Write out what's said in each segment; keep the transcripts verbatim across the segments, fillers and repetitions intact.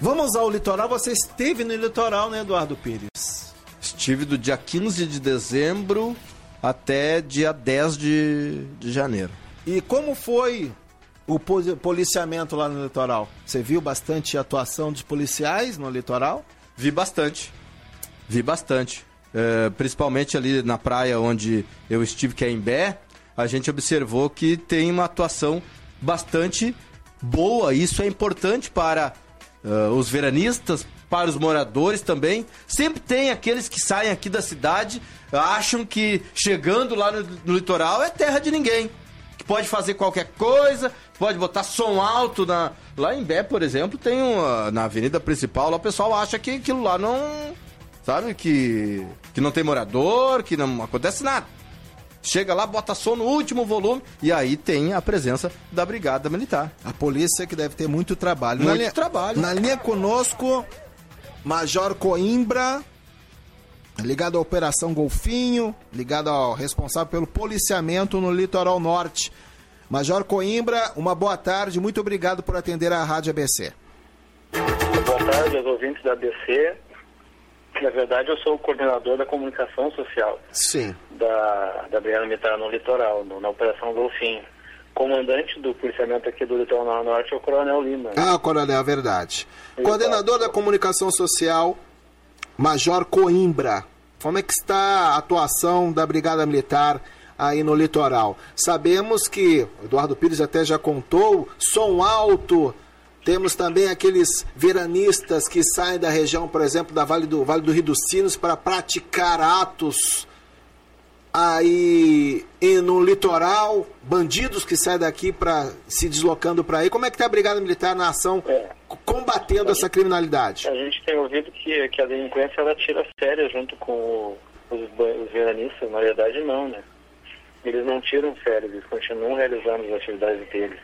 Vamos ao litoral. Você esteve no litoral, né, Eduardo Pires? Estive do dia quinze de dezembro até dia dez de, de janeiro. E como foi o policiamento lá no litoral? Você viu bastante atuação dos policiais no litoral? Vi bastante. Vi bastante. É, principalmente ali na praia onde eu estive, que é em Imbé, a gente observou que tem uma atuação bastante boa. Isso é importante para uh, os veranistas, para os moradores também. Sempre tem aqueles que saem aqui da cidade, acham que chegando lá no, no litoral é terra de ninguém, que pode fazer qualquer coisa, pode botar som alto. Na... Lá em Imbé, por exemplo, tem uma, na avenida principal, lá o pessoal acha que aquilo lá não... Sabe, que, que não tem morador, que não acontece nada. Chega lá, bota som no último volume e aí tem a presença da Brigada Militar. A polícia que deve ter muito trabalho. Muito na linha, trabalho. Na linha conosco, Major Coimbra, ligado à Operação Golfinho, ligado ao responsável pelo policiamento no Litoral Norte. Major Coimbra, uma boa tarde, muito obrigado por atender a Rádio A B C. Boa tarde aos ouvintes da A B C. Na verdade, eu sou o coordenador da comunicação social. Sim. Da, da Brigada Militar no Litoral, no, na Operação Golfinho. Comandante do policiamento aqui do Litoral Norte é o Coronel Lima. Né? Ah, Coronel, é verdade. Exato. Coordenador da comunicação social, Major Coimbra. Como é que está a atuação da Brigada Militar aí no Litoral? Sabemos que, o Eduardo Pires até já contou, som alto. Temos também aqueles veranistas que saem da região, por exemplo, da Vale do, vale do Rio dos Sinos para praticar atos aí e no litoral, bandidos que saem daqui para se deslocando para aí. Como é que está a Brigada Militar na ação é. combatendo gente, essa criminalidade? A gente tem ouvido que, que a delinquência ela tira férias junto com os, os veranistas. Na verdade, não, né? Eles não tiram férias, eles continuam realizando as atividades deles.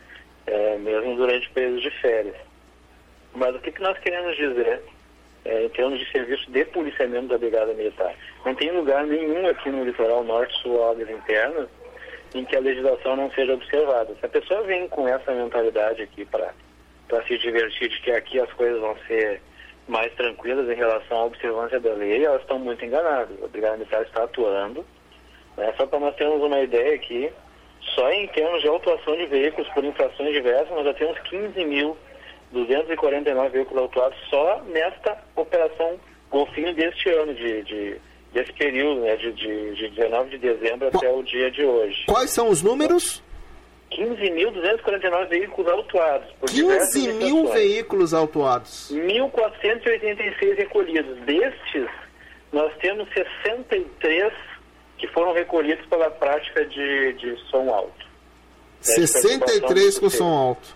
É, mesmo durante o período de férias. Mas o que, que nós queremos dizer é, em termos de serviço de policiamento da Brigada Militar? Não tem lugar nenhum aqui no Litoral Norte, Sul, Águas Internas, em que a legislação não seja observada. Se a pessoa vem com essa mentalidade aqui para se divertir, de que aqui as coisas vão ser mais tranquilas em relação à observância da lei, elas estão muito enganadas. A Brigada Militar está atuando. Né? Só para nós termos uma ideia aqui, só em termos de autuação de veículos por infrações diversas, nós já temos quinze mil duzentos e quarenta e nove veículos autuados só nesta operação Golfinho deste ano, de, de, desse período, né, de, de, de dezenove de dezembro até o dia de hoje. Quais são os números? quinze mil duzentos e quarenta e nove veículos autuados. Por quinze mil veículos autuados. mil quatrocentos e oitenta e seis recolhidos. Destes, nós temos sessenta e três que foram recolhidos pela prática de, de som alto. sessenta e três com som alto.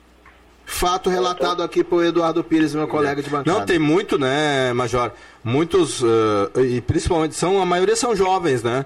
Fato relatado aqui por Eduardo Pires, meu colega de bancada. Não, tem muito, né, Major? Muitos, uh, e principalmente, são, a maioria são jovens, né?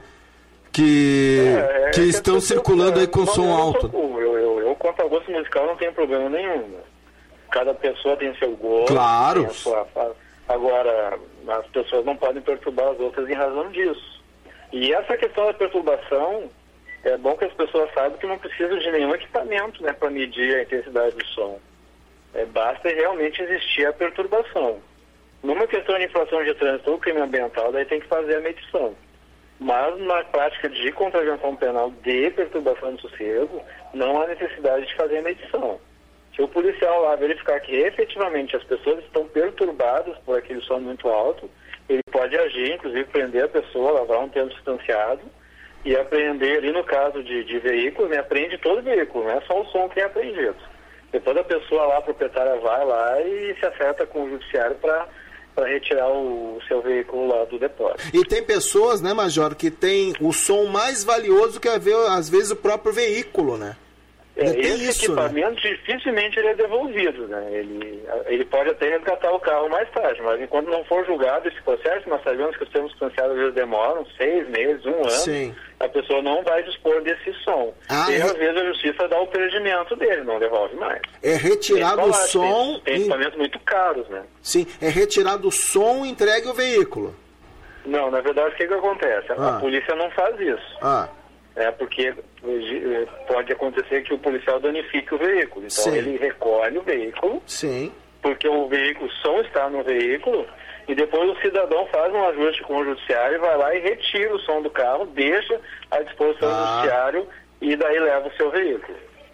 Que, é, é, que é estão que circulando aí com som eu alto. Eu, eu, eu, quanto ao gosto musical, não tenho problema nenhum. Né? Cada pessoa tem seu gosto. Claro. Tem a sua... Agora, as pessoas não podem perturbar as outras em razão disso. E essa questão da perturbação, é bom que as pessoas saibam que não precisa de nenhum equipamento, né, para medir a intensidade do som. É, basta realmente existir a perturbação. Numa questão de infração de trânsito ou crime ambiental, daí tem que fazer a medição. Mas na prática de contravenção penal de perturbação de sossego, não há necessidade de fazer a medição. Se o policial lá verificar que efetivamente as pessoas estão perturbadas por aquele som muito alto, ele pode agir, inclusive prender a pessoa, lavrar um tempo distanciado e apreender ali no caso de, de veículo, né, apreende todo o veículo, não é só o som que é apreendido. Depois a pessoa lá, a proprietária, vai lá e se acerta com o judiciário para retirar o, o seu veículo lá do depósito. E tem pessoas, né, Major, que tem o som mais valioso que é ver, às vezes, o próprio veículo, né? É, esse isso, equipamento, né? Dificilmente ele é devolvido, né? Ele, ele pode até resgatar o carro mais tarde, mas enquanto não for julgado esse processo, nós sabemos que os termos distanciados às vezes demoram seis meses, um ano, Sim. a pessoa não vai dispor desse som. Ah, e é... às vezes a justiça dá o perdimento dele, não devolve mais. É retirado o som... Tem, tem equipamentos muito caros, né? Sim, é retirado o som e entregue o veículo. Não, na verdade o que, que acontece? Ah. A polícia não faz isso. Ah. É porque pode acontecer que o policial danifique o veículo. Então Sim. ele recolhe o veículo. Sim. porque o veículo, o som está no veículo, e depois o cidadão faz um ajuste com o judiciário, vai lá e retira o som do carro, deixa à disposição ah. do judiciário e daí leva o seu veículo.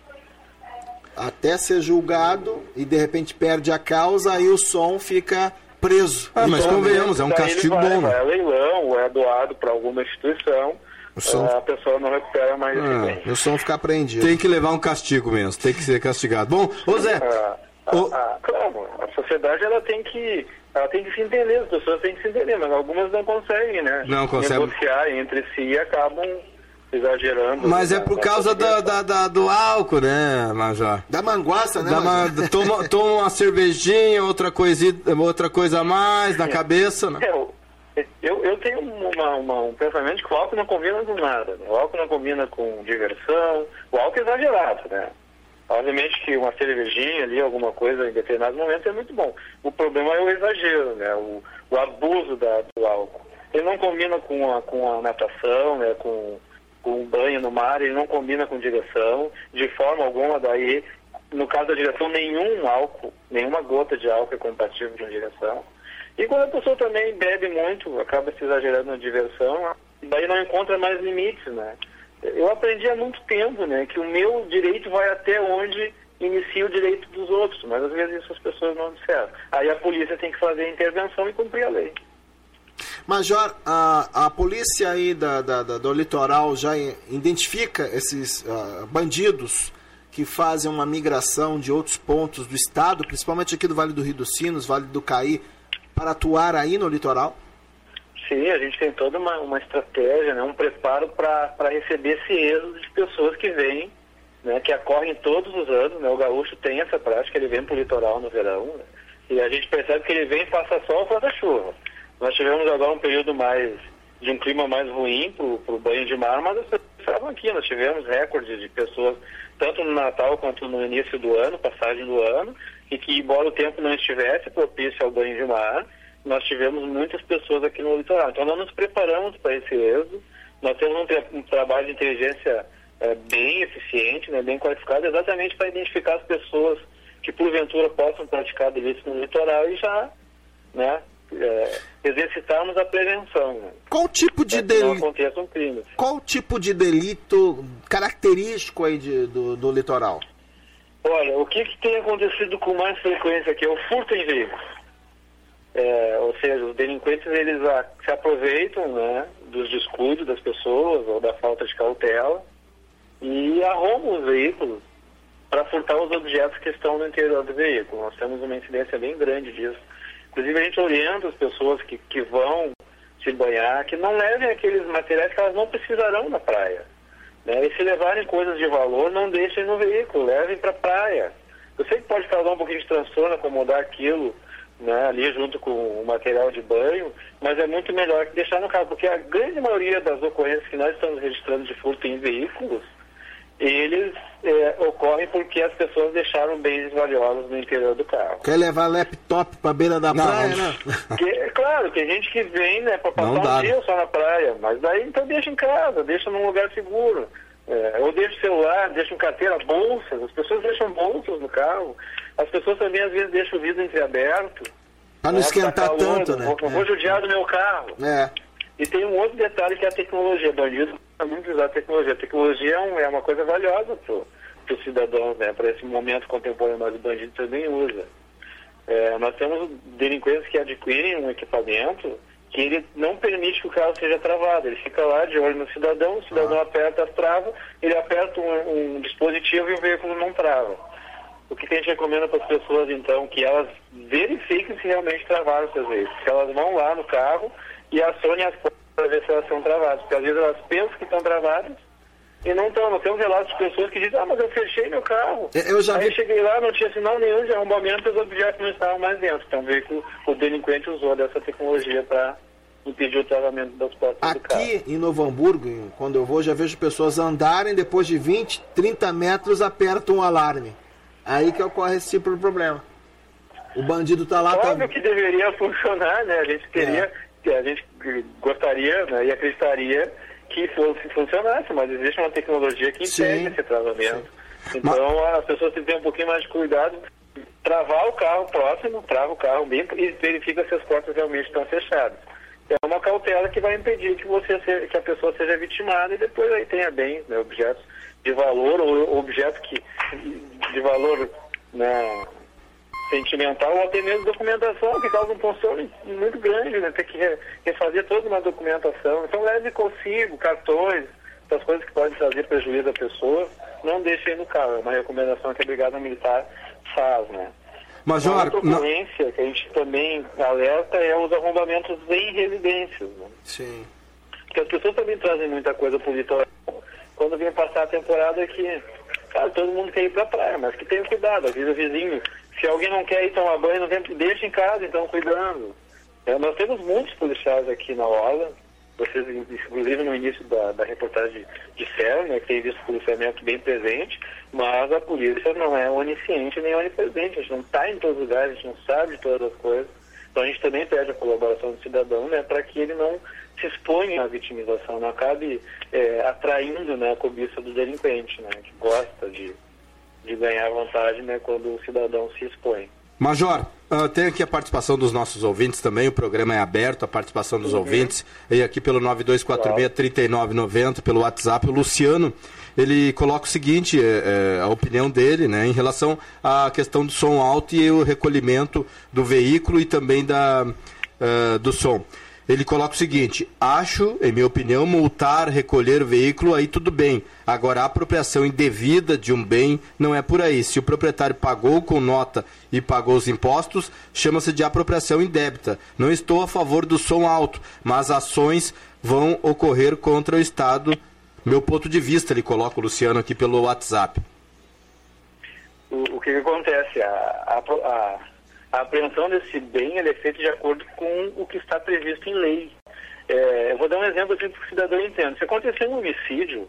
Até ser julgado e de repente perde a causa, aí o som fica preso. Ah, mas convenhamos, é um castigo vai, bom. Vai a leilão, ou é doado para alguma instituição, o som... a pessoa não recupera mais esse bem. O som fica apreendido. Tem que levar um castigo mesmo, tem que ser castigado. Bom, ô Zé... Ah, o... a, a, claro, a sociedade ela tem que... Ela tem que se entender, as pessoas têm que se entender, mas algumas não conseguem, né? Não conseguem. Negociar entre si e acabam exagerando. Mas né? é por causa da, da, da, do álcool, né, Major? Da manguaça, né, da ma... toma, toma uma cervejinha, outra, coisinha, outra coisa a mais na é. cabeça, né? É, eu, eu tenho uma, uma, um pensamento que o álcool não combina com nada. Né? O álcool não combina com diversão, o álcool é exagerado, né? Obviamente que uma cervejinha ali, alguma coisa em determinados momentos é muito bom. O problema é o exagero, né? O, o abuso da, do álcool. Ele não combina com a, com a natação, né? Com, com o banho no mar, ele não combina com direção, de forma alguma. Daí, no caso da direção, nenhum álcool, nenhuma gota de álcool é compatível com direção. E quando a pessoa também bebe muito, acaba se exagerando na diversão, daí não encontra mais limites, né? Eu aprendi há muito tempo, né, que o meu direito vai até onde inicia o direito dos outros, mas às vezes isso as pessoas não observam. Aí a polícia tem que fazer a intervenção e cumprir a lei. Major, a, a polícia aí da, da, da, do litoral já identifica esses uh, bandidos que fazem uma migração de outros pontos do estado, principalmente aqui do Vale do Rio dos Sinos, Vale do Caí, para atuar aí no litoral? Sim, a gente tem toda uma, uma estratégia, né, um preparo para receber esse êxodo de pessoas que vêm, né, que ocorrem todos os anos. Né, o gaúcho tem essa prática, ele vem para o litoral no verão, né, e a gente percebe que ele vem faça sol ou faça chuva. Nós tivemos agora um período mais de um clima mais ruim para o banho de mar, mas as pessoas estavam aqui. Nós tivemos recordes de pessoas, tanto no Natal quanto no início do ano, passagem do ano, e que, embora o tempo não estivesse propício ao banho de mar, nós tivemos muitas pessoas aqui no litoral. Então, nós nos preparamos para esse êxodo. Nós temos um, tra um trabalho de inteligência é, bem eficiente, né, bem qualificado, exatamente para identificar as pessoas que, porventura, possam praticar delito no litoral e já, né, é, exercitarmos a prevenção. Né, Qual tipo de delito? Não aconteçam crimes. Qual tipo de delito característico aí de, do, do litoral? Olha, o que, que tem acontecido com mais frequência aqui é o furto em veículos. É, ou seja, os delinquentes eles a, se aproveitam, né, dos descuidos das pessoas ou da falta de cautela e arrombam os veículos para furtar os objetos que estão no interior do veículo. Nós temos uma incidência bem grande disso. Inclusive a gente orienta as pessoas que, que vão se banhar que não levem aqueles materiais que elas não precisarão na praia. Né? E se levarem coisas de valor, não deixem no veículo, levem para a praia. Eu sei que pode causar um pouquinho de transtorno, acomodar aquilo, né, ali junto com o material de banho, mas é muito melhor que deixar no carro, porque a grande maioria das ocorrências que nós estamos registrando de furto em veículos, eles é, ocorrem porque as pessoas deixaram bens valiosos no interior do carro. Quer levar laptop para beira da não, praia, não. né? Que, claro, tem gente que vem, né, para passar dá, um dia só na praia, mas daí então deixa em casa, deixa num lugar seguro. É, ou deixa o celular, deixa um carteira, bolsas, as pessoas deixam bolsas no carro, as pessoas também às vezes deixam o vidro entreaberto. Para não né, esquentar calor, tanto, né? Vou, é. vou judiar do meu carro. É. E tem um outro detalhe que é a tecnologia. Bandido gosta muito de usar a tecnologia. A tecnologia é, um, é uma coisa valiosa para o cidadão, né? Para esse momento contemporâneo, mas o bandido também usa. É, nós temos delinquentes que adquirem um equipamento que ele não permite que o carro seja travado. Ele fica lá de olho no cidadão, o cidadão ah. aperta as travas, ele aperta um, um dispositivo e o veículo não trava. O que a gente recomenda para as pessoas, então, que elas verifiquem se realmente travaram os seus veículos. Que elas vão lá no carro e acionem as portas para ver se elas estão travadas. Porque às vezes elas pensam que estão travadas e não estão. Nós temos relatos de pessoas que dizem, ah, mas eu fechei meu carro. Eu já Aí vi... cheguei lá, não tinha sinal nenhum de arrombamento e os objetos não estavam mais dentro. Então, veio que o delinquente usou dessa tecnologia para impedir o travamento das portas Aqui, do carro. Aqui em Novo Hamburgo, quando eu vou, já vejo pessoas andarem, depois de vinte, trinta metros, apertam um alarme. Aí que ocorre esse tipo de problema. O bandido está lá... Óbvio tá... que deveria funcionar, né? A gente queria, é. a gente gostaria, né, e acreditaria que fosse funcionasse, mas existe uma tecnologia que impede esse travamento. Sim. Então, mas... as pessoas têm que ter um pouquinho mais de cuidado. travar o carro próximo, trava o carro bem e verifica se as portas realmente estão fechadas. É uma cautela que vai impedir que, você seja, que a pessoa seja vitimada e depois aí tenha bens, né, objetos de valor ou objetos que, de valor, né, sentimental ou até mesmo documentação, que causa um transtorno muito grande, né, ter que refazer toda uma documentação. Então leve consigo cartões, essas coisas que podem trazer prejuízo à pessoa, não deixe aí no carro. É uma recomendação que a Brigada Militar faz, né? Major, uma outra ocorrência não... que a gente também alerta é os arrombamentos em residências, né? Sim. Porque as pessoas também trazem muita coisa pro litoral. Quando vem passar a temporada aqui, cara, todo mundo quer ir pra praia, mas que tenha cuidado, avisa o vizinho. Se alguém não quer ir tomar banho, não tem, deixa em casa, então cuidando. É, nós temos muitos policiais aqui na Orla, vocês, inclusive no início da, da reportagem disseram, né, que tem visto policiamento bem presente, mas a polícia não é onisciente nem onipresente, a gente não está em todos os lugares, a gente não sabe de todas as coisas. Então a gente também pede a colaboração do cidadão, né, para que ele não se exponha à vitimização, não acabe é, atraindo, né, a cobiça do delinquente, né, que gosta de, de ganhar vantagem, né, quando o cidadão se expõe. Major, uh, tem aqui a participação dos nossos ouvintes também, o programa é aberto, a participação dos uhum. ouvintes, e aqui pelo nove dois quatro seis, três nove nove zero, pelo WhatsApp, o Luciano, ele coloca o seguinte, é, é, a opinião dele, né, em relação à questão do som alto e o recolhimento do veículo e também da, uh, do som. Ele coloca o seguinte: acho, em minha opinião, multar, recolher o veículo, aí tudo bem. Agora, a apropriação indevida de um bem não é por aí. Se o proprietário pagou com nota e pagou os impostos, chama-se de apropriação indébita. Não estou a favor do som alto, mas ações vão ocorrer contra o Estado. Meu ponto de vista, ele coloca o Luciano aqui pelo WhatsApp. O, o que, que acontece? A... a, a... A apreensão desse bem ele é feita de acordo com o que está previsto em lei. É, eu vou dar um exemplo aqui para o cidadão entenda. Se acontecer um homicídio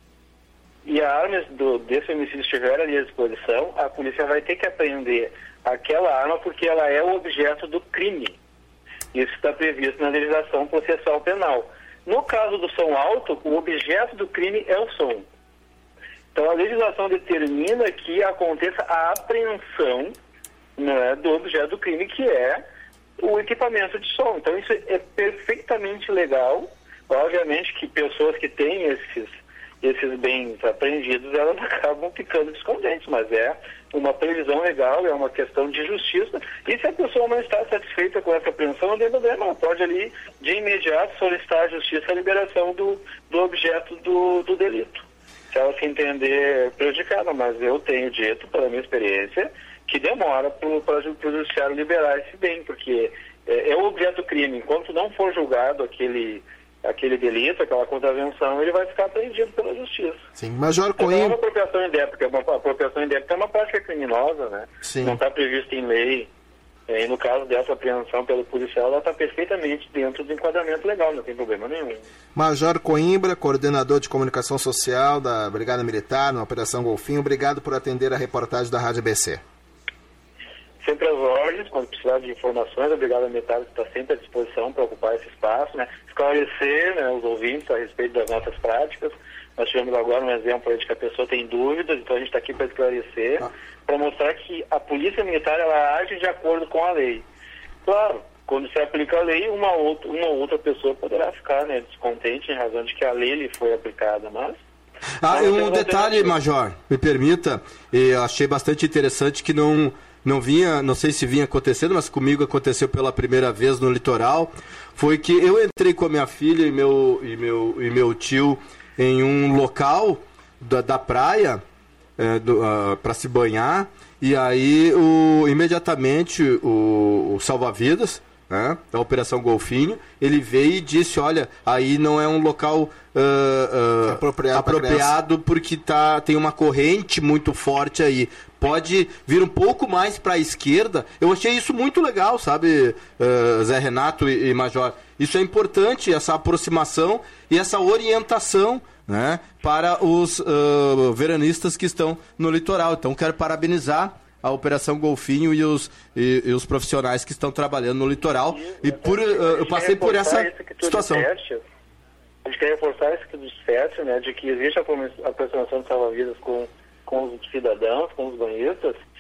e a arma do, desse homicídio estiver ali à disposição, a polícia vai ter que apreender aquela arma porque ela é o objeto do crime. Isso está previsto na legislação processual penal. No caso do som alto, o objeto do crime é o som. Então a legislação determina que aconteça a apreensão, né, do objeto do crime, que é o equipamento de som. Então isso é perfeitamente legal. Obviamente que pessoas que têm esses, esses bens apreendidos, elas acabam ficando descontentes, mas é uma previsão legal, é uma questão de justiça, e se a pessoa não está satisfeita com essa apreensão, não tem problema, ela pode ali de imediato solicitar à justiça a liberação do, do objeto do, do delito, se ela se entender prejudicada. Mas eu tenho dito, pela minha experiência, que demora para o judiciário liberar esse bem, porque é, é o objeto do crime. Enquanto não for julgado aquele, aquele delito, aquela contravenção, ele vai ficar apreendido pela justiça. Sim, Major Coimbra... Não é uma Coimbra... apropriação indébita, uma apropriação indébita é uma prática criminosa, né? Sim. Não está previsto em lei. É, e no caso dessa apreensão pelo policial, ela está perfeitamente dentro do enquadramento legal, não tem problema nenhum. Major Coimbra, coordenador de comunicação social da Brigada Militar, na Operação Golfinho, obrigado por atender a reportagem da Rádio A B C. Sempre às ordens, quando precisar de informações, a Brigada Militar está sempre à disposição para ocupar esse espaço, né? Esclarecer, né, os ouvintes a respeito das nossas práticas. Nós tivemos agora um exemplo aí de que a pessoa tem dúvidas, então a gente está aqui para esclarecer, ah. para mostrar que a Polícia Militar ela age de acordo com a lei. Claro, quando se aplica a lei, uma outra, uma outra pessoa poderá ficar, né, descontente em razão de que a lei lhe foi aplicada, mas... Ah, um detalhe, Major, me permita, eu achei bastante interessante que não... Não vinha, não sei se vinha acontecendo, mas comigo aconteceu pela primeira vez no litoral, foi que eu entrei com a minha filha e meu, e meu, e meu tio em um local da, da praia é, uh, para se banhar, e aí o, imediatamente o, o salva-vidas, né, da Operação Golfinho, ele veio e disse, olha, aí não é um local uh, uh, apropriado, apropriado porque tá, tem uma corrente muito forte aí. Pode vir um pouco mais para a esquerda. Eu achei isso muito legal, sabe, uh, Zé Renato e, e Major. Isso é importante, essa aproximação e essa orientação, né, para os uh, veranistas que estão no litoral. Então, quero parabenizar a Operação Golfinho e os, e, e os profissionais que estão trabalhando no litoral. E, e por, uh, eu passei por essa situação. Disseste, a gente quer reforçar isso que tu disseste, né, de que existe a aproximação de salva-vidas com com os cidadãos, com os banhistas,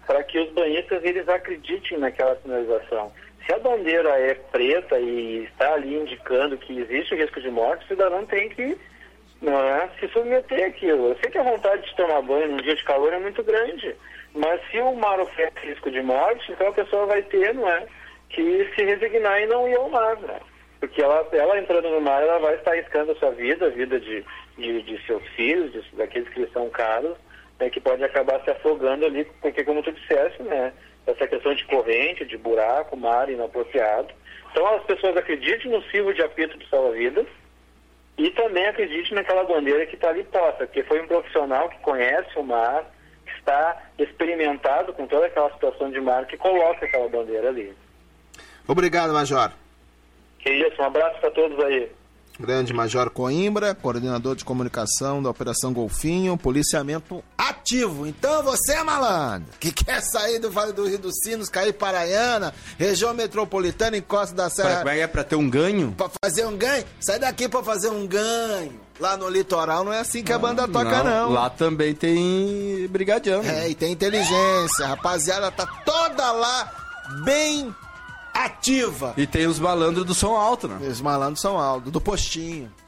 para que os banhistas eles acreditem naquela sinalização. Se a bandeira é preta e está ali indicando que existe o risco de morte, o cidadão tem que, não é, se submeter àquilo. Eu sei que a vontade de tomar banho num dia de calor é muito grande, mas se o mar oferece risco de morte, então a pessoa vai ter, não é, que se resignar e não ir ao mar, né? Porque ela, ela entrando no mar, ela vai estar arriscando a sua vida, a vida de, de, de seus filhos, de, daqueles que lhe são caros, né, que pode acabar se afogando ali, porque como tu disseste, né, essa questão de corrente, de buraco, mar inapropriado. Então as pessoas acreditem no silvo de apito de salva-vidas e também acreditem naquela bandeira que está ali posta, porque foi um profissional que conhece o mar, que está experimentado com toda aquela situação de mar, que coloca aquela bandeira ali. Obrigado, Major. Que isso, um abraço para todos aí. Grande Major Coimbra, coordenador de comunicação da Operação Golfinho, policiamento ativo. Então você, malandro, que quer sair do Vale do Rio dos Sinos, cair Paraiana, região metropolitana, encosta da Serra... Pra, é pra ter um ganho? Pra fazer um ganho? Sai daqui pra fazer um ganho. Lá no litoral não é assim que a banda toca, não. não. Lá também tem brigadiano. É, e tem inteligência. A rapaziada tá toda lá bem... ativa. E tem os malandros do som alto, né? Os malandros são altos, do postinho.